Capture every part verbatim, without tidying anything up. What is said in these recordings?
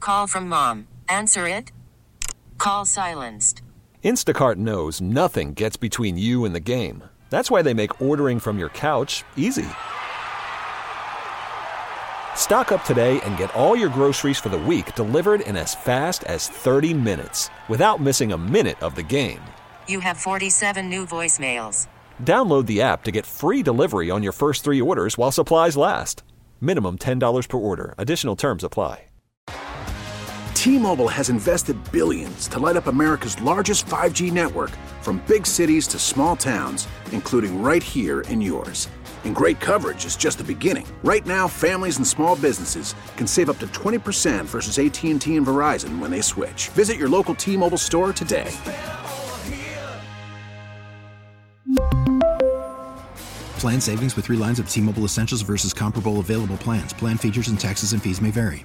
call from mom. Answer it. Call silenced. Instacart knows nothing gets between you and the game. That's why they make ordering from your couch easy. Stock up today and get all your groceries for the week delivered in as fast as thirty minutes without missing a minute of the game. You have forty-seven new voicemails. Download the app to get free delivery on your first three orders while supplies last. Minimum ten dollars per order. Additional terms apply. T-Mobile has invested billions to light up America's largest five G network, from big cities to small towns, including right here in yours. And great coverage is just the beginning. Right now, families and small businesses can save up to twenty percent versus A T and T and Verizon when they switch. Visit your local T-Mobile store today. Plan savings with three lines of T-Mobile Essentials versus comparable available plans. Plan features and taxes and fees may vary.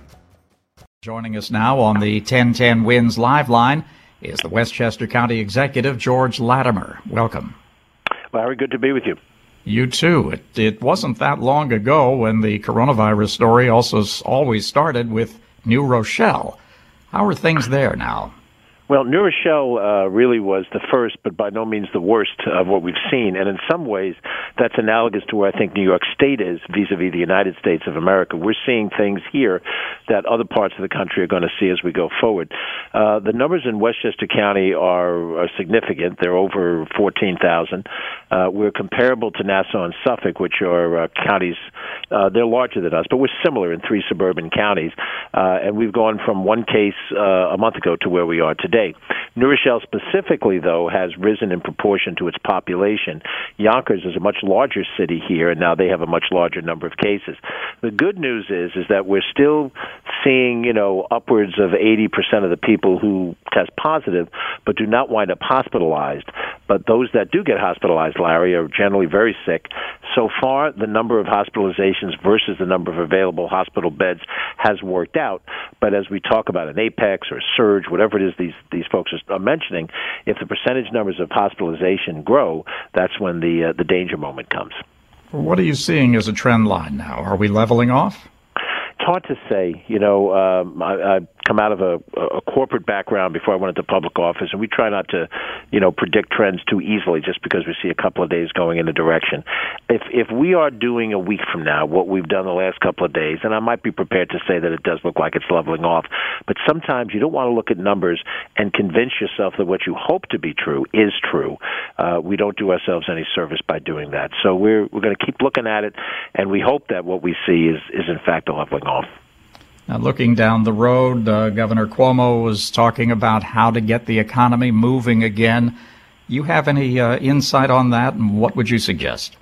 Joining us now on the ten ten Wins Live line is the Westchester County Executive, George Latimer. Welcome. Larry, good to be with you. You too. It, it wasn't that long ago when the coronavirus story also always started with New Rochelle. How are things there now? Well, New Rochelle uh, really was the first, but by no means the worst of what we've seen. And in some ways, that's analogous to where I think New York State is vis-a-vis the United States of America. We're seeing things here that other parts of the country are going to see as we go forward. Uh, the numbers in Westchester County are, are significant. They're over fourteen thousand. Uh, we're comparable to Nassau and Suffolk, which are uh, counties. Uh, they're larger than us, but we're similar in three suburban counties. Uh, and we've gone from one case uh, a month ago to where we are today. New Rochelle specifically, though, has risen in proportion to its population. Yonkers is a much larger city here, and now they have a much larger number of cases. The good news is is that we're still seeing, you know, upwards of eighty percent of the people who test positive but do not wind up hospitalized. But those that do get hospitalized, Larry, are generally very sick. So far, the number of hospitalizations versus the number of available hospital beds has worked out. But as we talk about an apex or a surge, whatever it is these, these folks are mentioning, if the percentage numbers of hospitalization grow, that's when the uh, the danger moment comes. What are you seeing as a trend line now? Are we leveling off? It's hard to say. You know, um, I, I come out of a, a corporate background before I went into public office, and we try not to, you know, predict trends too easily just because we see a couple of days going in a direction. If if we are doing a week from now what we've done the last couple of days, and I might be prepared to say that it does look like it's leveling off, but sometimes you don't want to look at numbers and convince yourself that what you hope to be true is true. Uh, we don't do ourselves any service by doing that. So we're we're going to keep looking at it, and we hope that what we see is, is in fact a leveling off. Now, looking down the road, uh, Governor Cuomo was talking about how to get the economy moving again. You have any uh, insight on that, and what would you suggest?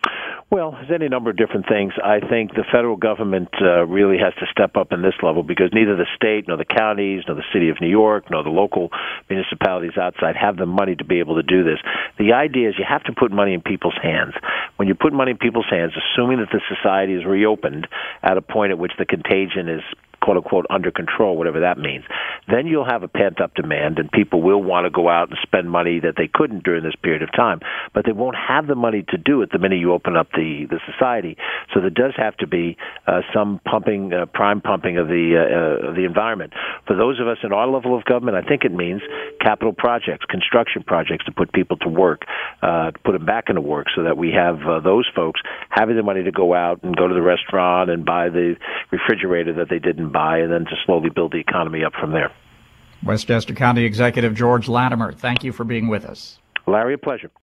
Well, there's any number of different things. I think the federal government uh, really has to step up in this level because neither the state, nor the counties, nor the city of New York, nor the local municipalities outside have the money to be able to do this. The idea is you have to put money in people's hands. When you put money in people's hands, assuming that the society is reopened at a point at which the contagion is quote-unquote under control, whatever that means, then you'll have a pent-up demand, and people will want to go out and spend money that they couldn't during this period of time. But they won't have the money to do it the minute you open up the, the society. So there does have to be uh, some pumping, uh, prime pumping of the, uh, of the environment. For those of us in our level of government, I think it means capital projects, construction projects to put people to work, uh, to put them back into work so that we have uh, those folks having the money to go out and go to the restaurant and buy the refrigerator that they didn't buy, and then to slowly build the economy up from there. Westchester County Executive George Latimer, thank you for being with us. Larry, a pleasure.